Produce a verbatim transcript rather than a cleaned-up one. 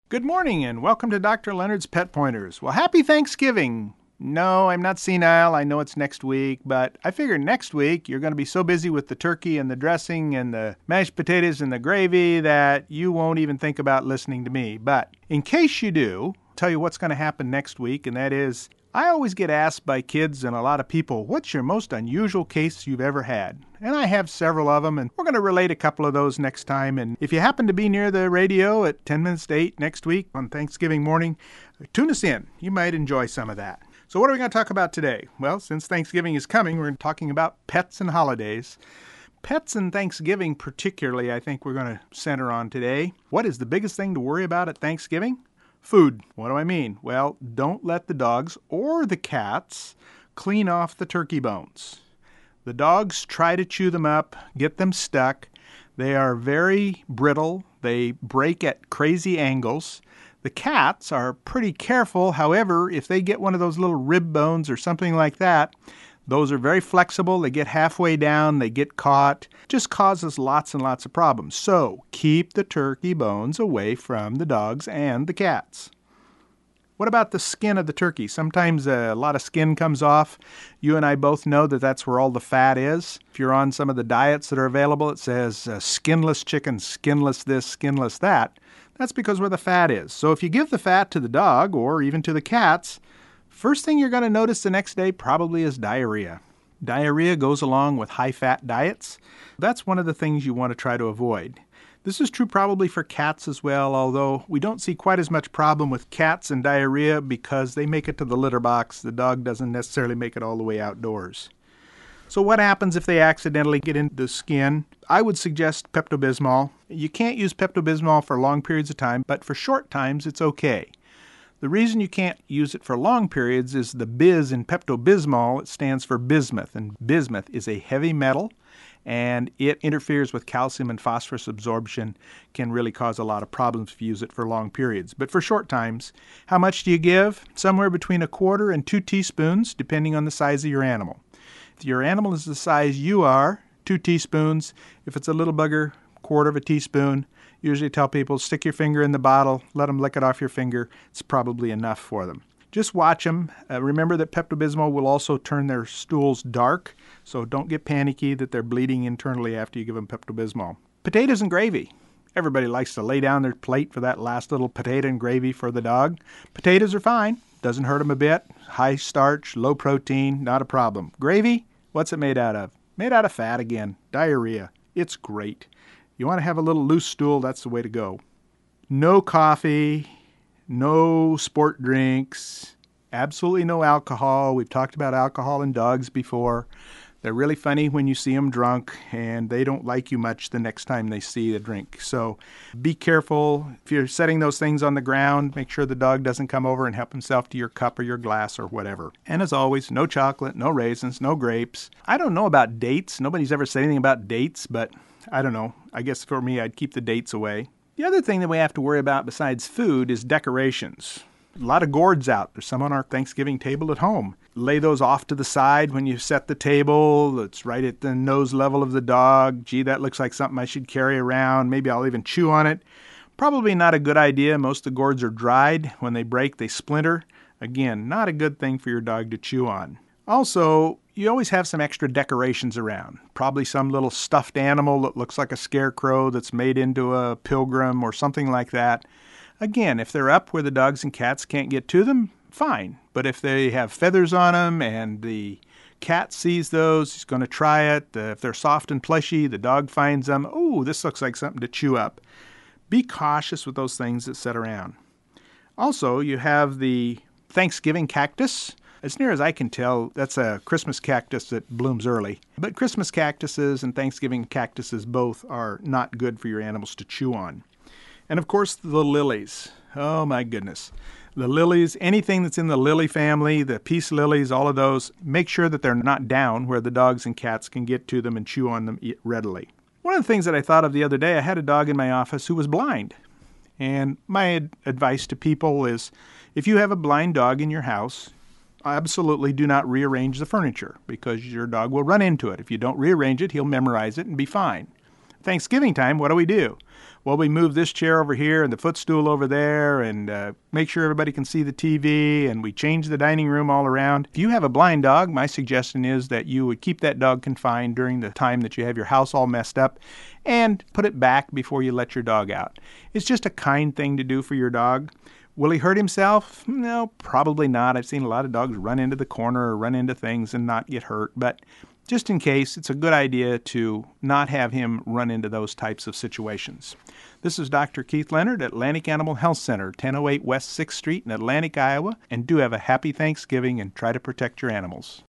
Good morning and welcome to Doctor Leonard's Pet Pointers. Well, happy Thanksgiving. No, I'm not senile. I know it's next week, but I figure next week you're going to be so busy with the turkey and the dressing and the mashed potatoes and the gravy that you won't even think about listening to me. But in case you do, I'll tell you what's going to happen next week, and that is I always get asked by kids and a lot of people, what's your most unusual case you've ever had? And I have several of them, and we're going to relate a couple of those next time. And if you happen to be near the radio at ten minutes to eight next week on Thanksgiving morning, tune us in. You might enjoy some of that. So what are we going to talk about today? Well, since Thanksgiving is coming, we're talking about pets and holidays. Pets and Thanksgiving particularly, I think we're going to center on today. What is the biggest thing to worry about at Thanksgiving? Food. What do I mean? Well, don't let the dogs or the cats clean off the turkey bones. The dogs try to chew them up, get them stuck. They are very brittle. They break at crazy angles. The cats are pretty careful. However, if they get one of those little rib bones or something like that, those are very flexible. They get halfway down. They get caught. Just causes lots and lots of problems. So keep the turkey bones away from the dogs and the cats. What about the skin of the turkey? Sometimes a lot of skin comes off. You and I both know that that's where all the fat is. If you're on some of the diets that are available, it says uh, skinless chicken, skinless this, skinless that. That's because where the fat is. So if you give the fat to the dog or even to the cats, first thing you're going to notice the next day probably is diarrhea. Diarrhea goes along with high-fat diets. That's one of the things you want to try to avoid. This is true probably for cats as well, although we don't see quite as much problem with cats and diarrhea because they make it to the litter box. The dog doesn't necessarily make it all the way outdoors. So what happens if they accidentally get into the skin? I would suggest Pepto-Bismol. You can't use Pepto-Bismol for long periods of time, but for short times it's okay. The reason you can't use it for long periods is the biz in Pepto-Bismol. It stands for bismuth, and bismuth is a heavy metal, and it interferes with calcium and phosphorus absorption, can really cause a lot of problems if you use it for long periods. But for short times, how much do you give? Somewhere between a quarter and two teaspoons, depending on the size of your animal. If your animal is the size you are, two teaspoons. If it's a little bugger, quarter of a teaspoon. Usually tell people, stick your finger in the bottle, let them lick it off your finger. It's probably enough for them. Just watch them. Uh, remember that Pepto-Bismol will also turn their stools dark, so don't get panicky that they're bleeding internally after you give them Pepto-Bismol. Potatoes and gravy. Everybody likes to lay down their plate for that last little potato and gravy for the dog. Potatoes are fine. Doesn't hurt them a bit. High starch, low protein, not a problem. Gravy, what's it made out of? Made out of fat again. Diarrhea. It's great. You want to have a little loose stool, that's the way to go. No coffee, no sport drinks, absolutely no alcohol. We've talked about alcohol in dogs before. They're really funny when you see them drunk, and they don't like you much the next time they see a drink. So be careful. If you're setting those things on the ground, make sure the dog doesn't come over and help himself to your cup or your glass or whatever. And as always, no chocolate, no raisins, no grapes. I don't know about dates. Nobody's ever said anything about dates, but I don't know. I guess for me, I'd keep the dates away. The other thing that we have to worry about besides food is decorations. A lot of gourds out. There's some on our Thanksgiving table at home. Lay those off to the side when you set the table. It's right at the nose level of the dog. Gee, that looks like something I should carry around. Maybe I'll even chew on it. Probably not a good idea. Most of the gourds are dried. When they break, they splinter. Again, not a good thing for your dog to chew on. Also, you always have some extra decorations around. Probably some little stuffed animal that looks like a scarecrow that's made into a pilgrim or something like that. Again, if they're up where the dogs and cats can't get to them, fine. But if they have feathers on them and the cat sees those, he's going to try it. Uh, if they're soft and plushy, the dog finds them. Oh, this looks like something to chew up. Be cautious with those things that sit around. Also, you have the Thanksgiving cactus. As near as I can tell, that's a Christmas cactus that blooms early. But Christmas cactuses and Thanksgiving cactuses both are not good for your animals to chew on. And of course, the lilies. Oh my goodness. The lilies, anything that's in the lily family, the peace lilies, all of those, make sure that they're not down where the dogs and cats can get to them and chew on them readily. One of the things that I thought of the other day, I had a dog in my office who was blind. And my ad- advice to people is, if you have a blind dog in your house, absolutely do not rearrange the furniture because your dog will run into it. If you don't rearrange it, he'll memorize it and be fine. Thanksgiving time, what do we do? well, we move this chair over here and the footstool over there and uh, make sure everybody can see the T V, and we change the dining room all around. If you have a blind dog, my suggestion is that you would keep that dog confined during the time that you have your house all messed up and put it back before you let your dog out. It's just a kind thing to do for your dog. Will he hurt himself? No, probably not. I've seen a lot of dogs run into the corner or run into things and not get hurt, but just in case, it's a good idea to not have him run into those types of situations. This is Doctor Keith Leonard at Atlantic Animal Health Center, ten oh eight West sixth Street in Atlantic, Iowa, and do have a happy Thanksgiving and try to protect your animals.